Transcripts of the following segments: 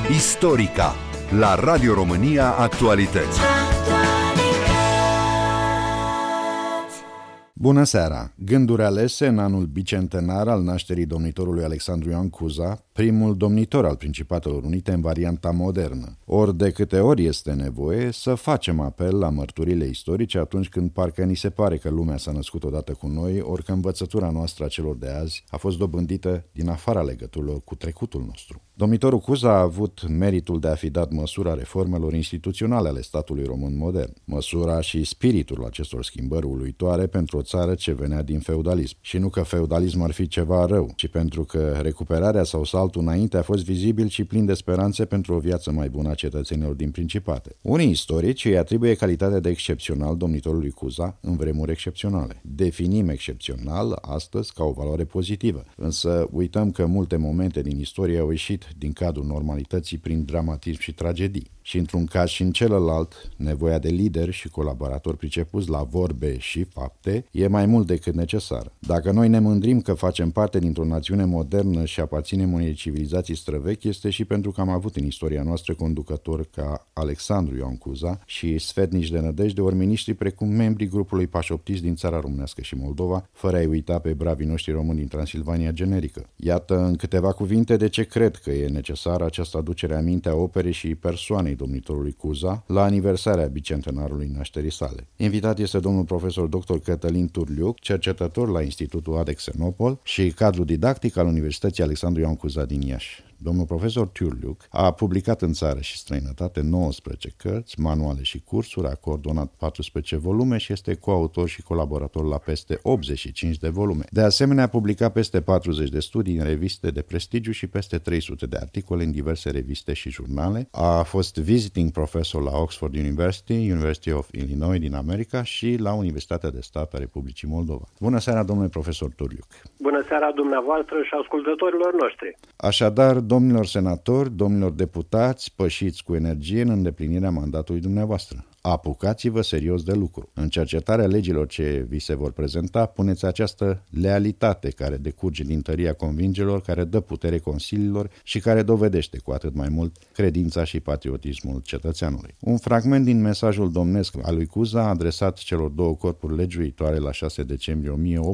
Istorica la Radio România Actualități. Bună seara! Gânduri alese în anul bicentenar al nașterii domnitorului Alexandru Ioan Cuza, primul domnitor al Principatelor Unite în varianta modernă. Ori de câte ori este nevoie să facem apel la mărturile istorice atunci când parcă ni se pare că lumea s-a născut odată cu noi, ori că învățătura noastră a celor de azi a fost dobândită din afara legăturilor cu trecutul nostru. Domnitorul Cuza a avut meritul de a fi dat măsura reformelor instituționale ale statului român modern, măsura și spiritul acestor schimbări uluitoare pentru o țară ce venea din feudalism. Și nu că feudalism ar fi ceva rău, ci pentru că recuperarea sau saltul înainte a fost vizibil și plin de speranțe pentru o viață mai bună a cetățenilor din Principate. Unii istorici îi atribuie calitatea de excepțional domnitorului Cuza în vremuri excepționale. Definim excepțional astăzi ca o valoare pozitivă, însă uităm că multe momente din istorie au ieșit din cadrul normalității prin dramatism și tragedii. Și într-un caz și în celălalt, nevoia de lideri și colaboratori pricepuți la vorbe și fapte e mai mult decât necesară. Dacă noi ne mândrim că facem parte dintr-o națiune modernă și aparținem unei civilizații străvechi, este și pentru că am avut în istoria noastră conducători ca Alexandru Ioan Cuza și sfetnici de nădejde, ori miniștri precum membrii grupului pașoptist din țara românească și Moldova, fără a-i uita pe bravii noștri români din Transilvania generică. Iată în câteva cuvinte de ce cred că e necesară această aducere aminte a operei și persoanei domnitorului Cuza la aniversarea bicentenarului nașterii sale. Invitat este domnul profesor dr. Cătălin Turliuc, cercetător la Institutul ADEC-Xenopol și cadru didactic al Universității Alexandru Ioan Cuza din Iași. Domnul profesor Turliuc a publicat în țară și străinătate 19 cărți, manuale și cursuri, a coordonat 14 volume și este coautor și colaborator la peste 85 de volume. De asemenea, a publicat peste 40 de studii în reviste de prestigiu și peste 300 de articole în diverse reviste și jurnale. A fost visiting professor la Oxford University, University of Illinois din America și la Universitatea de Stat a Republicii Moldova. Bună seara, domnule profesor Turliuc! Bună seara dumneavoastră și ascultătorilor noștri! Așadar, domnilor senatori, domnilor deputați, pășiți cu energie în îndeplinirea mandatului dumneavoastră. Apucați-vă serios de lucru. În cercetarea legilor ce vi se vor prezenta, puneți această lealitate care decurge din tăria convingerilor, care dă putere consiliilor și care dovedește cu atât mai mult credința și patriotismul cetățeanului. Un fragment din mesajul domnesc al lui Cuza adresat celor două corpuri legiuitoare la 6 decembrie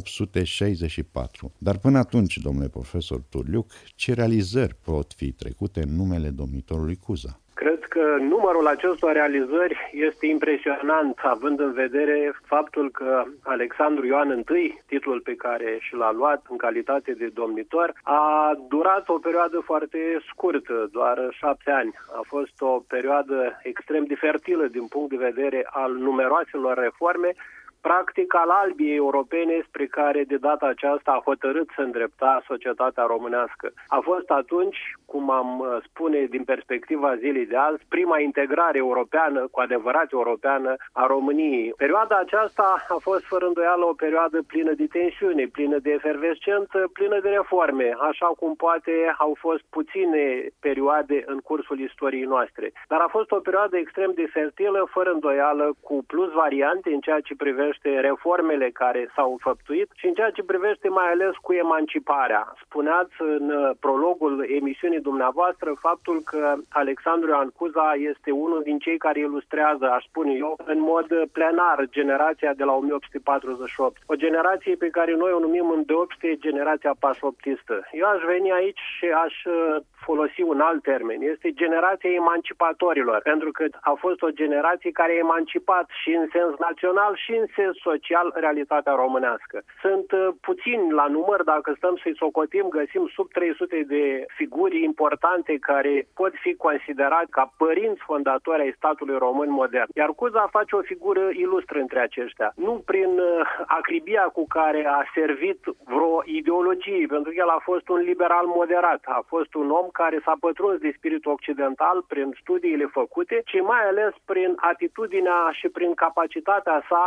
1864. Dar până atunci, domnule profesor Turliuc, ce realizări pot fi trecute în numele domnitorului Cuza? Cred că numărul acestor realizări este impresionant, având în vedere faptul că Alexandru Ioan I, titlul pe care și l-a luat în calitate de domnitor, a durat o perioadă foarte scurtă, doar 7 ani. A fost o perioadă extrem de fertilă din punct de vedere al numeroaselor reforme, practic al albiei europene spre care de data aceasta a hotărât să îndrepta societatea românească. A fost atunci, cum am spune din perspectiva zilei de azi, prima integrare europeană, cu adevărat europeană, a României. Perioada aceasta a fost fără îndoială o perioadă plină de tensiune, plină de efervescență, plină de reforme, așa cum poate au fost puține perioade în cursul istoriei noastre. Dar a fost o perioadă extrem de fertilă, fără îndoială, cu plus variante în ceea ce privește reformele care s-au înfăptuit și în ceea ce privește mai ales cu emanciparea. Spuneați în prologul emisiunii dumneavoastră faptul că Alexandru Ioan Cuza este unul din cei care ilustrează, aș spune eu, în mod plenar generația de la 1848. O generație pe care noi o numim îndeopște generația pașoptistă. Eu aș veni aici și aș folosi un alt termen. Este generația emancipatorilor, pentru că a fost o generație care a emancipat și în sens național și în sens social realitatea românească. Sunt puțini la număr, dacă stăm să-i socotim, găsim sub 300 de figuri importante care pot fi considerate ca părinți fondatori ai statului român modern. Iar Cuza face o figură ilustră între aceștia. Nu prin acribia cu care a servit vreo ideologie, pentru că el a fost un liberal moderat, a fost un om care s-a pătruns de spiritul occidental prin studiile făcute, ci mai ales prin atitudinea și prin capacitatea sa, prin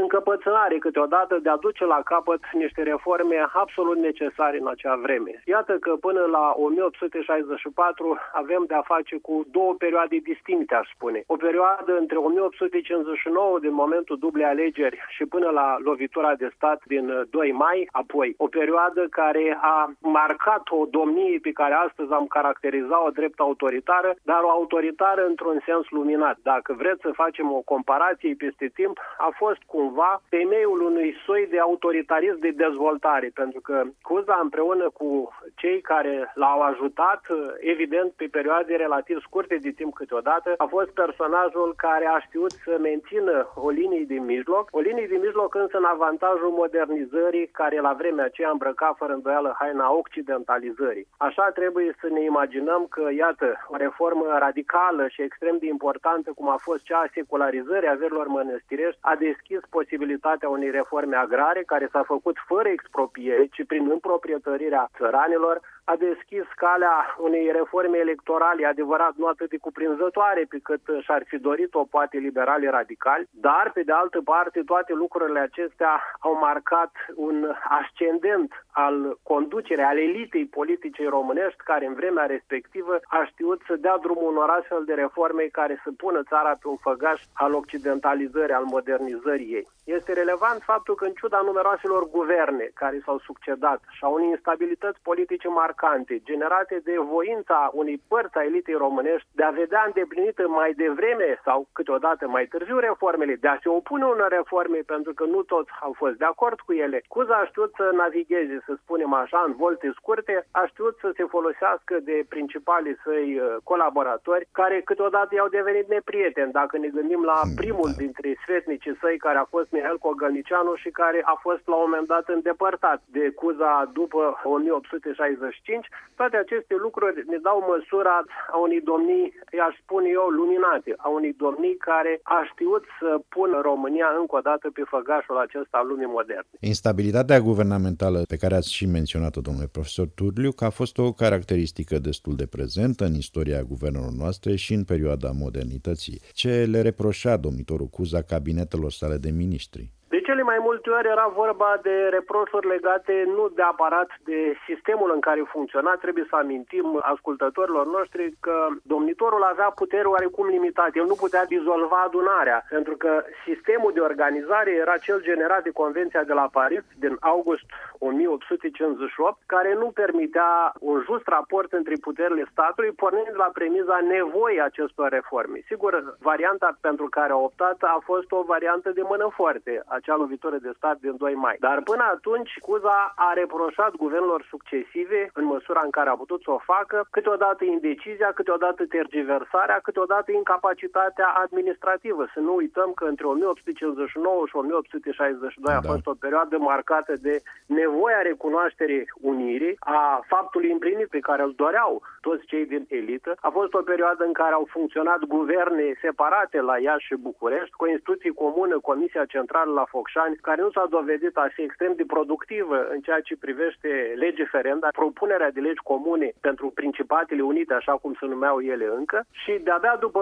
încăpățânare câteodată de a duce la capăt niște reforme absolut necesare în acea vreme. Iată că până la 1864 avem de a face cu două perioade distincte, aș spune. O perioadă între 1859, din momentul dublei alegeri, și până la lovitura de stat din 2 mai, apoi o perioadă care a marcat o domnie pe care astăzi am caracterizat-o drept autoritară, dar o autoritară într-un sens luminat. Dacă vreți să facem o comparație peste timp, a fost cumva temeiul unui soi de autoritarism de dezvoltare, pentru că Cuza, împreună cu cei care l-au ajutat, evident pe perioade relativ scurte de timp câteodată, a fost personajul care a știut să mențină o linie de mijloc, o linie de mijloc însă în avantajul modernizării, care la vremea aceea îmbrăca fără îndoială haina occidentalizării. Așa trebuie să ne imaginăm că, iată, o reformă radicală și extrem de importantă, cum a fost cea a secularizării averilor mănăstirești, a deschis posibilitatea unei reforme agrare, care s-a făcut fără expropriere, ci prin împroprietărirea țăranilor, a deschis calea unei reforme electorale, adevărat nu atât de cuprinzătoare pe cât și-ar fi dorit-o poate liberali radicali, dar pe de altă parte toate lucrurile acestea au marcat un ascendent al conducerii, al elitei politice românești, care în vremea respectivă a știut să dea drumul unor astfel de reforme care să pună țara pe un făgaș al occidentalizării, al modernizării ei. Este relevant faptul că, în ciuda numeroaselor guverne care s-au succedat și a unei instabilități politice marcante, generate de voința unei părți a elitei românești de a vedea îndeplinită mai devreme sau câteodată mai târziu reformele, de a se opune unor reforme, pentru că nu toți au fost de acord cu ele, Cuza a știut să navigheze, să spunem așa, în volte scurte, a știut să se folosească de principalii săi colaboratori, care câteodată i-au devenit neprieteni. Dacă ne gândim la primul dintre sfetnicii săi, care a fost Mihail Cogălnicianu și care a fost la un moment dat îndepărtat de Cuza după 1865, toate aceste lucruri ne dau măsura a unei domnii, i-aș spune eu, luminate, a unei domnii care a știut să pună România încă o dată pe făgașul acesta al lumii moderne. Instabilitatea guvernamentală pe care ați și menționat-o, domnule profesor Turliuc, a fost o caracteristică destul de prezentă în istoria guvernelor noastre și în perioada modernității. Ce le reproșea domnitorul Cuza cabinetelor sale de miniștri? De cele mai multe ori era vorba de reproșuri legate nu neapărat de sistemul în care funcționa. Trebuie să amintim ascultătorilor noștri că domnitorul avea puteri oarecum limitate. El nu putea dizolva adunarea, pentru că sistemul de organizare era cel generat de Convenția de la Paris din august 1858, care nu permitea un just raport între puterile statului, pornind la premiza nevoii acestor reforme. Sigur, varianta pentru care a optat a fost o variantă de mână foarte, acea lovitură de stat din 2 mai. Dar până atunci, Cuza a reproșat guvernelor succesive, în măsura în care a putut să o facă, câteodată indecizia, câteodată tergiversarea, câteodată incapacitatea administrativă. Să nu uităm că între 1859 și 1862 a fost o perioadă marcată de nevoia recunoașterii unirii, a faptului împlinit pe care îl doreau toți cei din elită. A fost o perioadă în care au funcționat guverne separate la Iași și București, cu o instituție comună, Comisia Centrală la Focșani, care nu s-a dovedit a fi extrem de productivă în ceea ce privește lege ferenda, propunerea de legi comune pentru Principatele Unite, așa cum se numeau ele încă, și de-abia după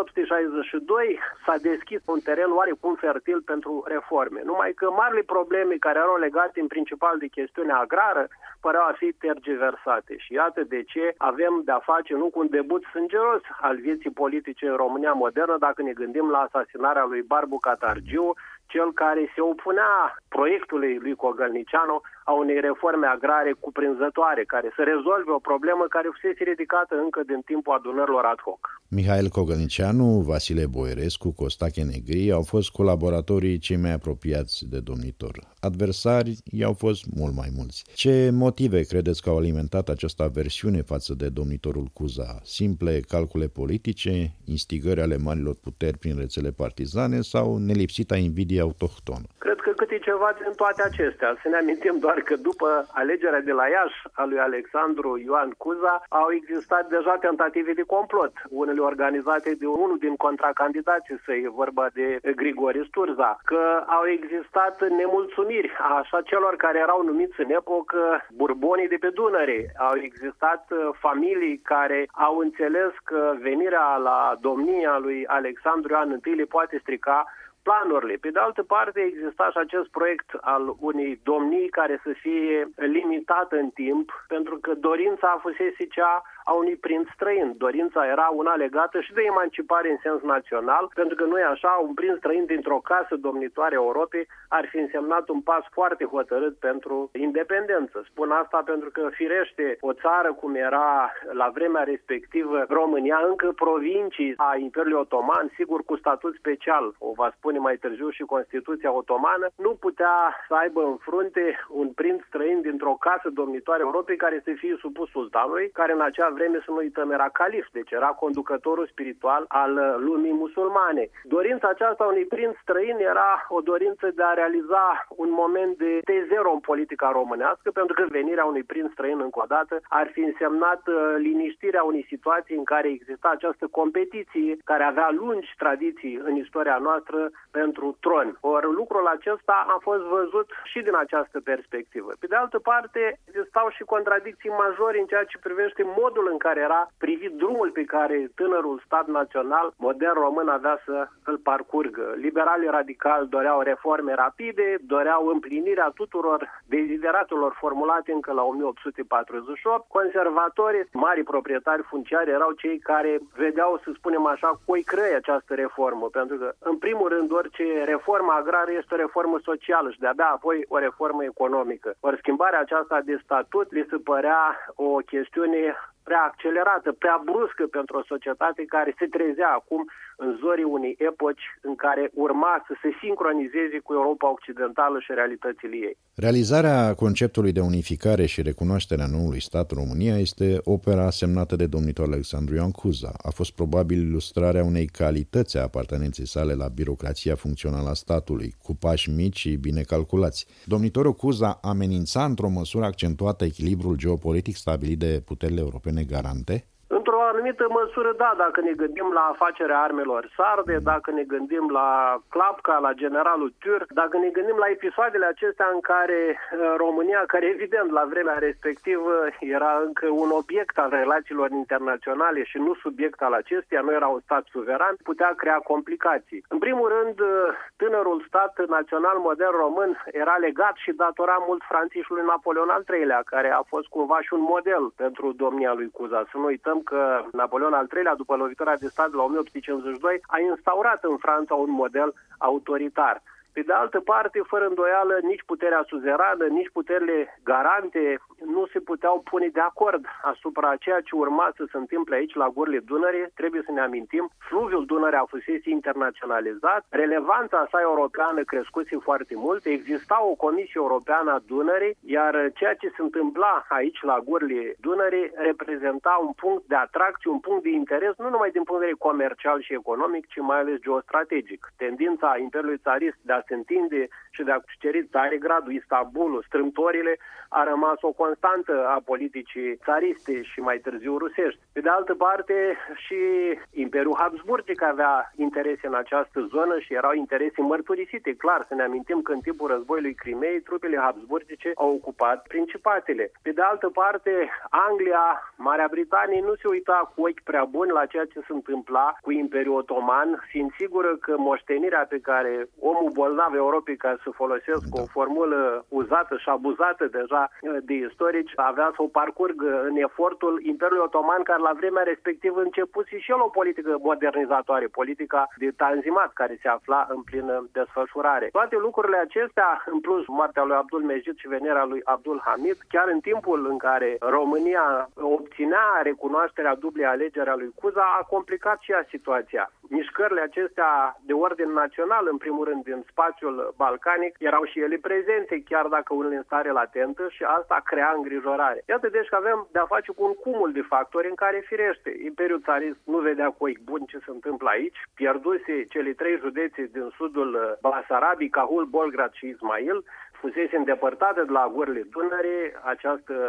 1862 s-a deschis un teren oarecum fertil pentru reforme. Numai că marile probleme care erau legate în principal de chestiunea agrară păreau a fi tergiversate. Și iată de ce avem de-a face nu cu un debut sângeros al vieții politice în România modernă, dacă ne gândim la asasinarea lui Barbu Catargiu, cel care se opunea proiectului lui Cogălnicianu a unei reforme agrare cuprinzătoare, care să rezolve o problemă care fusese ridicată încă din timpul adunărilor ad hoc. Mihail Cogălnicianu, Vasile Boierescu, Costache Negri au fost colaboratorii cei mai apropiați de domnitor. Adversari i-au fost mult mai mulți. Ce motive credeți că au alimentat această aversiune față de domnitorul Cuza? Simple calcule politice, instigări ale marilor puteri prin rețele partizane sau nelipsita invidie autohtonă? Cred că câte ceva din toate acestea. Să ne amintim doar că după alegerea de la Iași a lui Alexandru Ioan Cuza au existat deja tentative de complot, unele organizate de unul din contracandidații săi, vorba de Grigore Sturza, că au existat nemulțumiri așa celor care erau numiți în epocă Burbonii de pe Dunăre. Au existat familii care au înțeles că venirea la domnia lui Alexandru Ioan I le poate strica planurile. Pe de altă parte, exista și acest proiect al unei domnii care să fie limitată în timp, pentru că dorința fusese cea a unui prinț străin. Dorința era una legată și de emancipare în sens național, pentru că nu e așa, un prinț străin dintr-o casă domnitoare Europei ar fi însemnat un pas foarte hotărât pentru independență. Spun asta pentru că, firește, o țară cum era la vremea respectivă România, încă provincii a Imperiului Otoman, sigur cu statut special, o va spune mai târziu și Constituția Otomană, nu putea să aibă în frunte un prinț străin dintr-o casă domnitoare Europei care să fie supus sultanului, care în acea vreme, să nu uităm, era calif, deci era conducătorul spiritual al lumii musulmane. Dorința aceasta unui prinț străin era o dorință de a realiza un moment de T0 în politica românească, pentru că venirea unui prinț străin încă o dată ar fi însemnat liniștirea unei situații în care exista această competiție care avea lungi tradiții în istoria noastră pentru tron. Ori lucrul acesta a fost văzut și din această perspectivă. Pe de altă parte, existau și contradicții majore în ceea ce privește modul în care era privit drumul pe care tânărul stat național modern român avea să îl parcurgă. Liberalii radicali doreau reforme rapide, doreau împlinirea tuturor dezideratelor formulate încă la 1848. Conservatorii, mari proprietari funciari, erau cei care vedeau, să spunem așa, coi crăi această reformă, pentru că, în primul rând, orice reformă agrară este o reformă socială și de-abia apoi o reformă economică. Ori schimbarea aceasta de statut li se părea o chestiune prea accelerată, prea bruscă pentru o societate care se trezea acum în zorii unei epoci în care urma să se sincronizeze cu Europa Occidentală și realitățile ei. Realizarea conceptului de unificare și recunoașterea noului stat România este opera semnată de domnitorul Alexandru Ioan Cuza. A fost probabil ilustrarea unei calități a apartenenței sale la birocrația funcțională a statului, cu pași mici și bine calculați. Domnitorul Cuza amenința într-o măsură accentuată echilibrul geopolitic stabilit de puterile europene garante? Într-o anumită măsură, da, dacă ne gândim la afacerea armelor sarde, dacă ne gândim la Clapca, la generalul Türk, dacă ne gândim la episoadele acestea în care România, care evident la vremea respectivă era încă un obiect al relațiilor internaționale și nu subiect al acesteia, nu era un stat suveran, putea crea complicații. În primul rând, tânărul stat național modern român era legat și datora mult Franței și lui Napoleon al III-lea, care a fost cumva și un model pentru domnia lui Cuza. Să nu uităm că Napoleon al III-lea, după lovitura de stat la 1852, a instaurat în Franța un model autoritar. Pe de altă parte, fără îndoială, nici puterea suzerană, nici puterile garante nu se puteau pune de acord asupra ceea ce urma să se întâmple aici la gurile Dunării. Trebuie să ne amintim, fluviul Dunării a fusese internaționalizat, relevanța sa europeană crescuse foarte mult, exista o Comisie Europeană a Dunării, iar ceea ce se întâmpla aici la gurile Dunării reprezenta un punct de atracție, un punct de interes, nu numai din punct de vedere comercial și economic, ci mai ales geostrategic. Tendința Imperiului Țarist de a se întinde și de a cuceri Țarigradul, Istanbulul, strâmtorile, a rămas o constantă a politicii țariste și mai târziu rusești. Pe de altă parte, și Imperiul Habsburgic avea interese în această zonă și erau interese mărturisite. Clar, să ne amintim că în timpul războiului Crimei, trupele habsburgice au ocupat principatele. Pe de altă parte, Anglia, Marea Britanie nu se uita cu ochi prea buni la ceea ce se întâmpla cu Imperiul Otoman, fiind sigură că moștenirea pe care omul bolnav Europei, ca să folosesc o formulă uzată și abuzată deja de istorici, avea să o parcurgă în efortul Imperiului Otoman, care la vremea respectivă începuse și el o politică modernizatoare, politica de Tanzimat, care se afla în plină desfășurare. Toate lucrurile acestea, în plus moartea lui Abdul Mejid și venirea lui Abdul Hamid, chiar în timpul în care România obținea recunoașterea dublei alegeri a lui Cuza, a complicat și ea situația. Mișcările acestea de ordin național, în primul rând din spațiul balcanic, erau și ele prezente, chiar dacă unele în stare latentă, și asta crea îngrijorare. Iată deci că avem de-a face cu un cumul de factori în care, firește, Imperiul Țarist nu vedea cu ochi buni ce se întâmplă aici, pierduse cele 3 județe din sudul Basarabii, Cahul, Bolgrad și Ismail, fusese îndepărtată de la gurile Dunării, această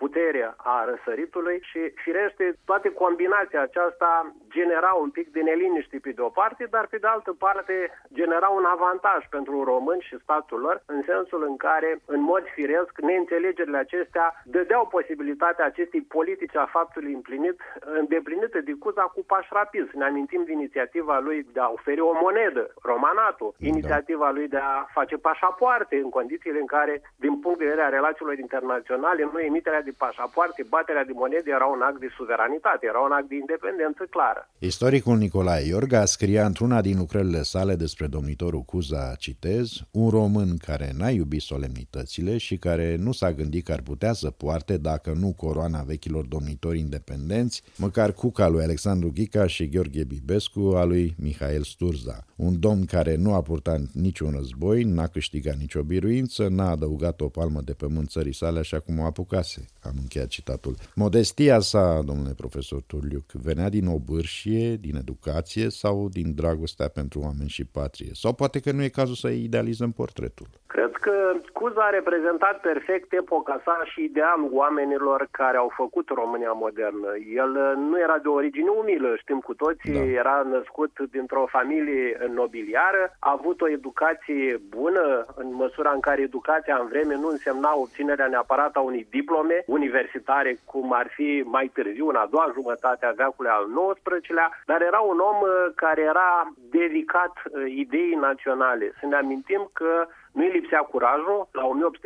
putere a răsăritului și, firește, toate combinația aceasta genera un pic de neliniște pe de o parte, dar pe de altă parte genera un avantaj pentru români și statul lor, în sensul în care, în mod firesc, neînțelegerile acestea dădeau posibilitatea acestei politici a faptului îndeplinită de Cuza cu pași rapizi. Ne amintim de inițiativa lui de a oferi o monedă, romanatul, inițiativa lui de a face pașapoarte în condițiile în care, din punct de vedere a relațiilor internaționale, nu emiterea de pașapoarte, baterea de monede era un act de suveranitate, era un act de independență clară. Istoricul Nicolae Iorga scria într-una din lucrările sale despre domnitorul Cuza, citez, un român care n-a iubit solemnitățile și care nu s-a gândit că ar putea să poarte, dacă nu coroana vechilor domnitori independenți, măcar cuca lui Alexandru Ghica și Gheorghe Bibescu a lui Mihail Sturza. Un domn care nu a purtat niciun război, n-a câștigat nicio biruință, n-a adăugat o palmă de pământ țării sale așa cum o apucase. Am încheiat citatul. Modestia sa, domnule profesor Turliuc, venea din obârșie, din educație sau din dragostea pentru oameni și patrie? Sau poate că nu e cazul să idealizăm portretul? Cred că Cuza a reprezentat perfect epoca sa și idealul oamenilor care au făcut România modernă. El nu era de origine umilă, știm cu toții, era născut dintr-o familie nobiliară, a avut o educație bună, în măsura în care educația în vreme nu însemna obținerea neapărat a unei diplome universitare, cum ar fi mai târziu, în a doua jumătate a veacului al XIX-lea, dar era un om care era dedicat ideii naționale. Să ne amintim că nu-i lipsea curajul. La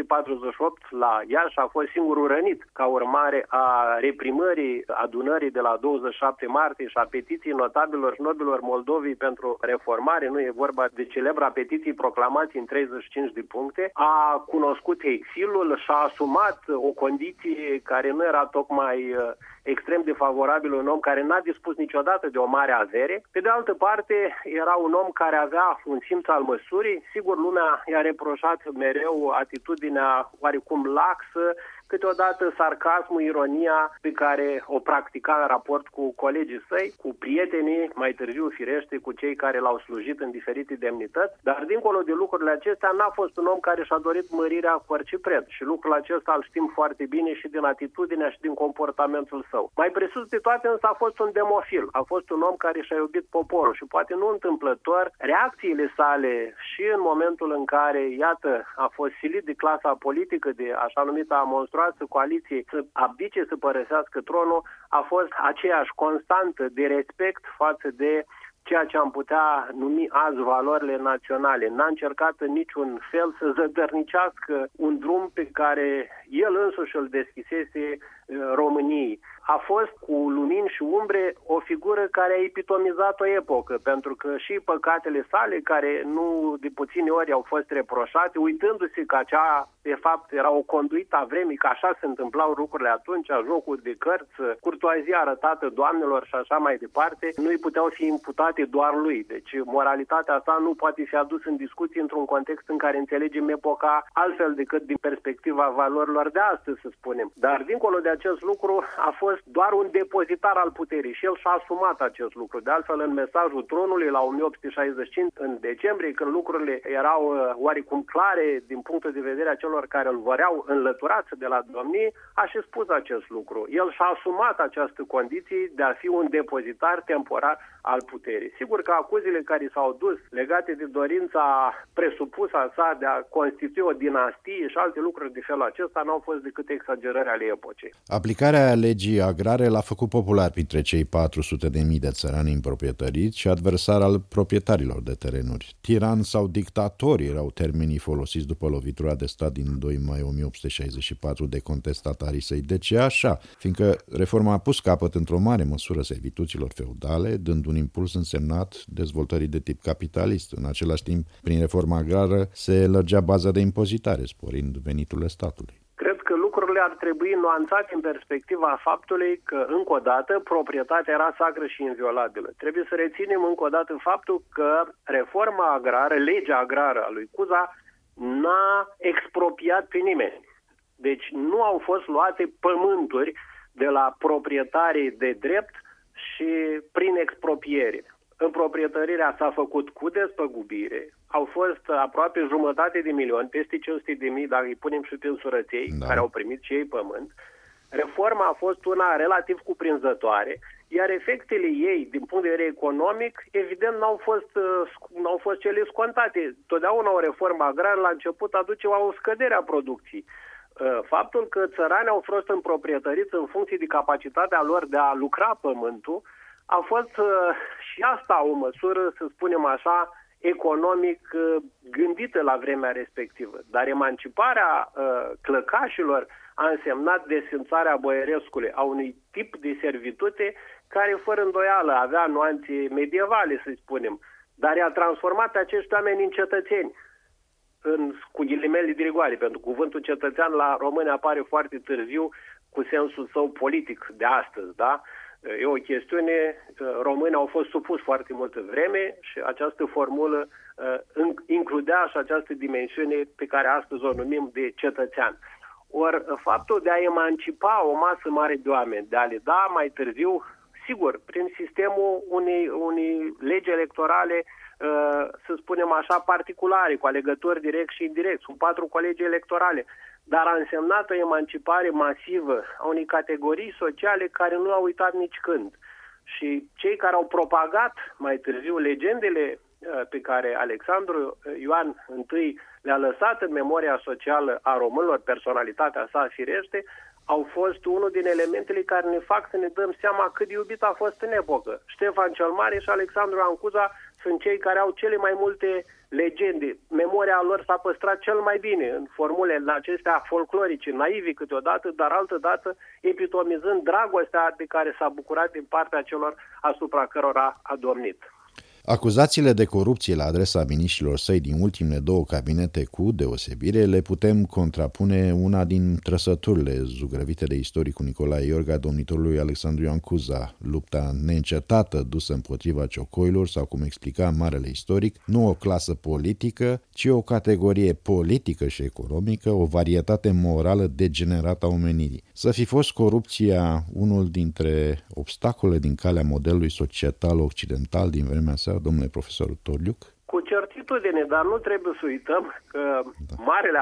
1848, la Iași, a fost singurul rănit ca urmare a reprimării adunării de la 27 martie și a petiției notabilor și nobilor Moldovei pentru reformare. Nu e vorba de celebra petiție proclamație în 35 de puncte. A cunoscut exilul și a asumat o condiție care nu era tocmai extrem de favorabil, un om care n-a dispus niciodată de o mare avere. Pe de altă parte, era un om care avea un simț al măsurii. Sigur, lumea i-a reproșat mereu atitudinea oarecum laxă, câteodată sarcasmul, ironia pe care o practica în raport cu colegii săi, cu prietenii, mai târziu firește, cu cei care l-au slujit în diferite demnități, dar dincolo de lucrurile acestea n-a fost un om care și-a dorit mărirea cu orice preț și lucrul acesta îl știm foarte bine și din atitudinea și din comportamentul său. Mai presus de toate însă a fost un demofil, a fost un om care și-a iubit poporul și poate nu întâmplător, reacțiile sale și în momentul în care, iată, a fost silit de clasa politică, de așa numita monstruoasă coaliție, să abdice, să părăsească tronul, a fost aceeași constantă de respect față de ceea ce am putea numi azi valorile naționale. N-a încercat în niciun fel să zădărnicească un drum pe care el însuși îl deschisese României. A fost cu lumini și umbre o figură care a epitomizat o epocă, pentru că și păcatele sale, care nu de puține ori au fost reproșate, uitându-se că acea, de fapt, era o conduită a vremii, că așa se întâmplau lucrurile atunci, jocuri de cărți, curtoazia arătată doamnelor și așa mai departe, nu îi puteau fi imputate doar lui. Deci moralitatea sa nu poate fi adusă în discuție într-un context în care înțelegem epoca altfel decât din perspectiva valorilor de astăzi, să spunem. Dar dincolo de acest lucru a fost doar un depozitar al puterii și el și-a asumat acest lucru. De altfel, în mesajul tronului la 1865, în decembrie, când lucrurile erau oarecum clare din punctul de vedere a celor care îl văreau înlăturați de la domnie, a și spus acest lucru. El și-a asumat această condiție de a fi un depozitar temporar al puterii. Sigur că acuzile care s-au dus legate de dorința presupusă a sa de a constitui o dinastie și alte lucruri de felul acesta n-au fost decât exagerări ale epocei. Aplicarea legii agrare l-a făcut popular printre cei 400.000 de țărani împroprietăriți și adversar al proprietarilor de terenuri. Tiran sau dictatori erau termenii folosiți după lovitura de stat din 2 mai 1864 de contestatarii săi. De ce așa? Fiindcă reforma a pus capăt într-o mare măsură servituților feudale, dând un impuls însemnat dezvoltării de tip capitalist. În același timp, prin reforma agrară se lărgea baza de impozitare, sporind veniturile statului. Cred că lucrurile ar trebui nuanțate în perspectiva faptului că, încă o dată, proprietatea era sacră și inviolabilă. Trebuie să reținem încă o dată faptul că reforma agrară, legea agrară a lui Cuza, n-a expropiat pe nimeni. Deci nu au fost luate pământuri de la proprietarii de drept și prin expropiere. Împroprietărirea s-a făcut cu despăgubire. Au fost aproape 500.000, peste 500.000, dacă îi punem și pe însurăței, care au primit și ei pământ. Reforma a fost una relativ cuprinzătoare, iar efectele ei, din punct de vedere economic, evident n-au fost cele scontate. Totdeauna o reformă agrară la început aduce o scădere a producției. Faptul că țăranii au fost împroprietăriți în funcție de capacitatea lor de a lucra pământul a fost și asta o măsură, să spunem așa, economic gândită la vremea respectivă. Dar emanciparea clăcașilor a însemnat desfințarea boierescului, a unui tip de servitute care, fără îndoială, avea nuanțe medievale, să spunem, dar i-a transformat pe acești oameni în cetățeni, cu ghilimele de rigoare, pentru că cuvântul cetățean la români apare foarte târziu cu sensul său politic de astăzi, da? E o chestiune, românii au fost supuși foarte multă vreme și această formulă includea și această dimensiune pe care astăzi o numim de cetățean. Ori faptul de a emancipa o masă mare de oameni, de a le da mai târziu, sigur, prin sistemul unei legi electorale, să spunem așa, particulare, cu alegători direct și indirect, sunt 4 colegii electorale, dar a însemnat o emancipare masivă a unei categorii sociale care nu au uitat nici când. Și cei care au propagat mai târziu legendele pe care Alexandru Ioan I le-a lăsat în memoria socială a românilor, personalitatea sa firește, au fost unul din elementele care ne fac să ne dăm seama cât de iubit a fost în epocă. Ștefan cel Mare și Alexandru Ioan Cuza sunt cei care au cele mai multe legende. Memoria lor s-a păstrat cel mai bine în formulele acestea folclorice, naivi câteodată, dar altădată epitomizând dragostea de care s-a bucurat din partea celor asupra cărora a domnit. Acuzațiile de corupție la adresa miniștrilor săi din ultimele 2 cabinete cu deosebire le putem contrapune una din trăsăturile zugrăvite de istoricul Nicolae Iorga, domnitorului Alexandru Ioan Cuza, lupta neîncetată dusă împotriva ciocoilor sau, cum explica marele istoric, nu o clasă politică, ci o categorie politică și economică, o varietate morală degenerată a omenirii. Să fi fost corupția unul dintre obstacole din calea modelului societal occidental din vremea sa, domnule profesor Torliuc? Cu certitudine, dar nu trebuie să uităm că marile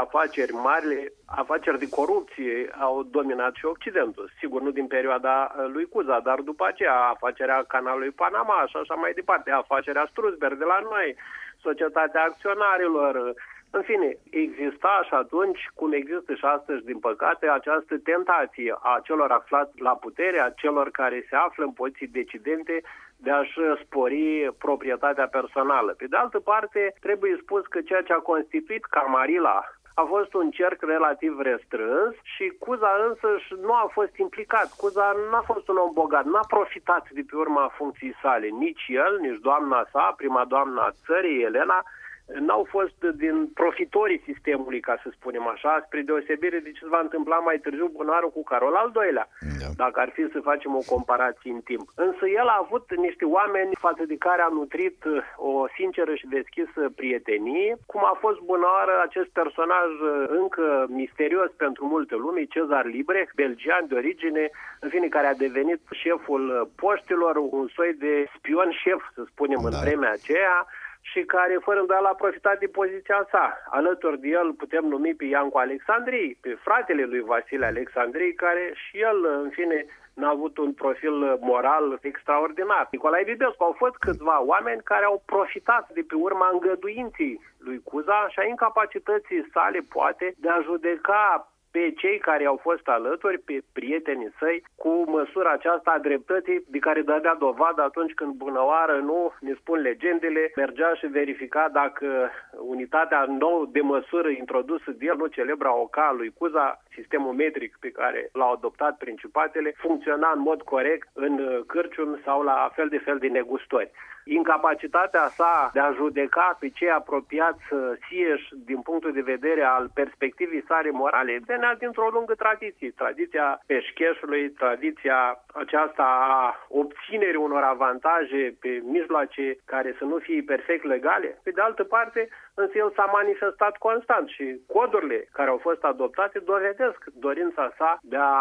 afaceri de corupție au dominat și Occidentul. Sigur, nu din perioada lui Cuza, dar după aceea afacerea canalului Panama și așa mai departe, afacerea Struzberg de la noi, societatea acționarilor. În fine, exista și atunci, cum există și astăzi, din păcate, această tentație a celor aflați la putere, a celor care se află în poziții decidente, de a-și spori proprietatea personală. Pe de altă parte, trebuie spus că ceea ce a constituit Camarila a fost un cerc relativ restrâns și Cuza însăși nu a fost implicat. Cuza n-a fost un om bogat, n-a profitat de pe urma funcției sale. Nici el, nici doamna sa, prima doamna țării, Elena, n-au fost din profitorii sistemului, ca să spunem așa, spre deosebire de ce se va întâmpla mai târziu Bunoaru cu Carol al II-lea, dacă ar fi să facem o comparație în timp. Însă el a avut niște oameni față de care a nutrit o sinceră și deschisă prietenie, cum a fost Bunoară acest personaj încă misterios pentru multă lume, Cezar Librecht, belgian de origine, în fine, care a devenit șeful poștilor, un soi de spion șef, să spunem, în vremea aceea, și care, fără îndoială, a profitat de poziția sa. Alături de el putem numi pe Iancu Alexandrii, pe fratele lui Vasile Alexandrii, care și el, în fine, n-a avut un profil moral extraordinar. Nicolae Bibescu, au fost câțiva oameni care au profitat de pe urma îngăduinței lui Cuza și a incapacității sale, poate, de a judeca pe cei care au fost alături, pe prietenii săi, cu măsura aceasta a dreptății de care dădea dovadă atunci când bunăoară, nu ne spun legendele, mergea și verifica dacă unitatea nouă de măsură introdusă de el, nu celebra OCA lui Cuza, sistemul metric pe care l-au adoptat principatele, funcționa în mod corect în cârciumi sau la fel de negustori. Incapacitatea sa de a judeca pe cei apropiați sieși din punctul de vedere al perspectivei sale morale venea dintr-o lungă tradiție. Tradiția peșcheșului, tradiția aceasta a obținerii unor avantaje pe mijloace care să nu fie perfect legale. Pe de altă parte, însă el s-a manifestat constant și codurile care au fost adoptate dovedesc dorința sa de a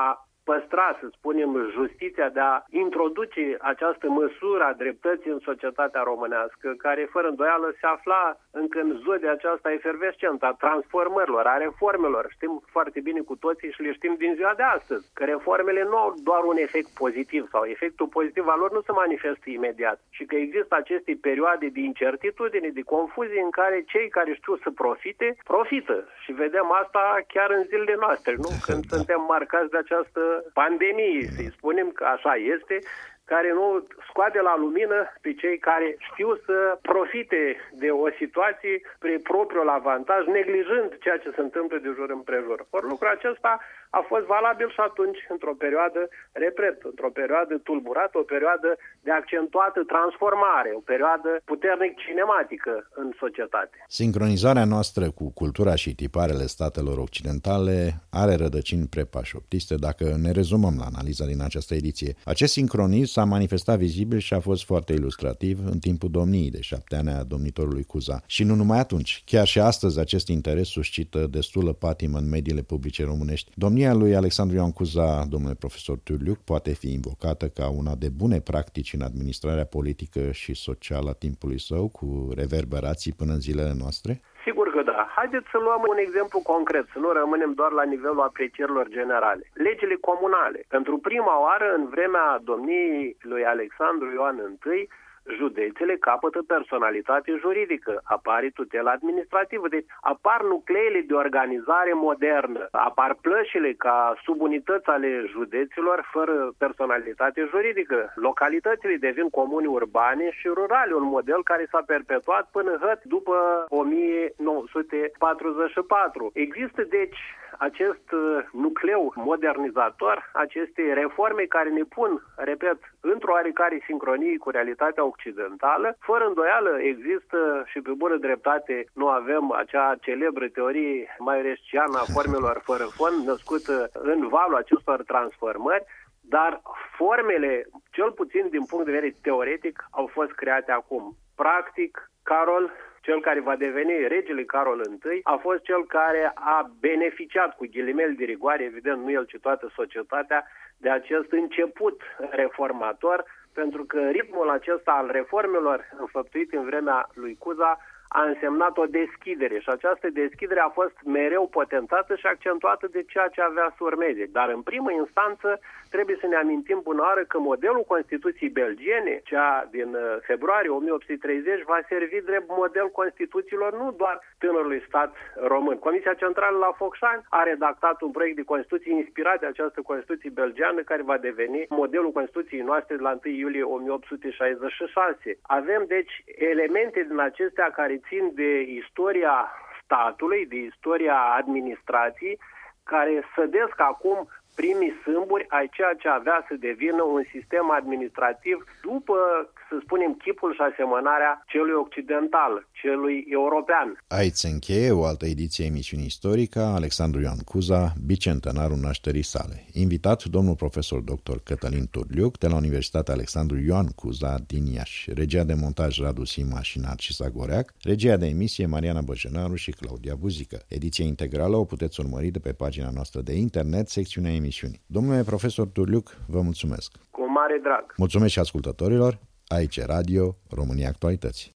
păstra, să spunem, justiția, de a introduce această măsură a dreptății în societatea românească, care fără îndoială se afla încă în zodia aceasta efervescentă a transformărilor, a reformelor. Știm foarte bine cu toții și le știm din ziua de astăzi, că reformele nu au doar un efect pozitiv sau efectul pozitiv al lor nu se manifestă imediat și că există aceste perioade de incertitudine, de confuzie în care cei care știu să profite, profită. Și vedem asta chiar în zilele noastre, nu? Când suntem marcați de această pandemie, să-i spunem că așa este, care nu scoate la lumină pe cei care știu să profite de o situație spre propriul avantaj, neglijând ceea ce se întâmplă de jur împrejur. Ori lucrul acesta a fost valabil și atunci, într-o perioadă, repet, într-o perioadă tulburată, o perioadă de accentuată transformare, o perioadă puternic cinematică în societate. Sincronizarea noastră cu cultura și tiparele statelor occidentale are rădăcini prepașoptiste dacă ne rezumăm la analiza din această ediție. Acest sincronism s-a manifestat vizibil și a fost foarte ilustrativ în timpul domniei de 7 ani a domnitorului Cuza. Și nu numai atunci, chiar și astăzi acest interes suscită destulă patimă în mediile publice românești. Domnia lui Alexandru Ioan Cuza, domnule profesor Turliuc, poate fi invocată ca una de bune practici în administrarea politică și socială a timpului său, cu reverberații până în zilele noastre? Sigur că da. Haideți să luăm un exemplu concret, să nu rămânem doar la nivelul aprecierilor generale. Legile comunale. Pentru prima oară, în vremea domniei lui Alexandru Ioan I, județele capătă personalitate juridică, apare tutela administrativă, deci apar nucleele de organizare modernă, apar plășile ca subunități ale judeților fără personalitate juridică, localitățile devin comuni urbane și rurale, un model care s-a perpetuat până după 1944. Există deci acest nucleu modernizator, aceste reforme care ne pun, repet, într-o oarecare sincronie cu realitatea occidentală. Fără îndoială există și pe bună dreptate nu avem acea celebră teorie maioresciană a formelor fără fond, născută în valul acestor transformări, dar formele, cel puțin din punct de vedere teoretic, au fost create acum. Practic, Carol, cel care va deveni regele Carol I, a fost cel care a beneficiat, cu ghilimele de rigoare, evident nu el, ci toată societatea, de acest început reformator, pentru că ritmul acesta al reformelor înfăptuit în vremea lui Cuza a însemnat o deschidere și această deschidere a fost mereu potentată și accentuată de ceea ce avea să urmeze. Dar în primă instanță trebuie să ne amintim bună oară că modelul Constituției belgiene, cea din februarie 1830, va servi drept model Constituțiilor nu doar tânărului stat român. Comisia Centrală la Focșani a redactat un proiect de Constituție inspirat de această Constituție belgiană care va deveni modelul Constituției noastre de la 1 iulie 1866. Avem deci elemente din acestea care țin de istoria statului, de istoria administrației, care sădesc acum primii sâmburi ai ceea ce avea să devină un sistem administrativ după, să spunem, chipul și asemănarea celui occidental, celui european. Aici se încheie o altă ediție a emisiunii istorică Alexandru Ioan Cuza, bicentenarul nașterii sale. Invitat domnul profesor dr. Cătălin Turliuc de la Universitatea Alexandru Ioan Cuza din Iași, regia de montaj Radu Sima și Narcisa Goreac, regia de emisie Mariana Băjenaru și Claudia Buzică. Ediția integrală o puteți urmări de pe pagina noastră de internet, secțiunea emisiunii. Domnule profesor Turliuc, vă mulțumesc. Cu mare drag. Mulțumesc și ascultătorilor. Aici Radio România Actualități.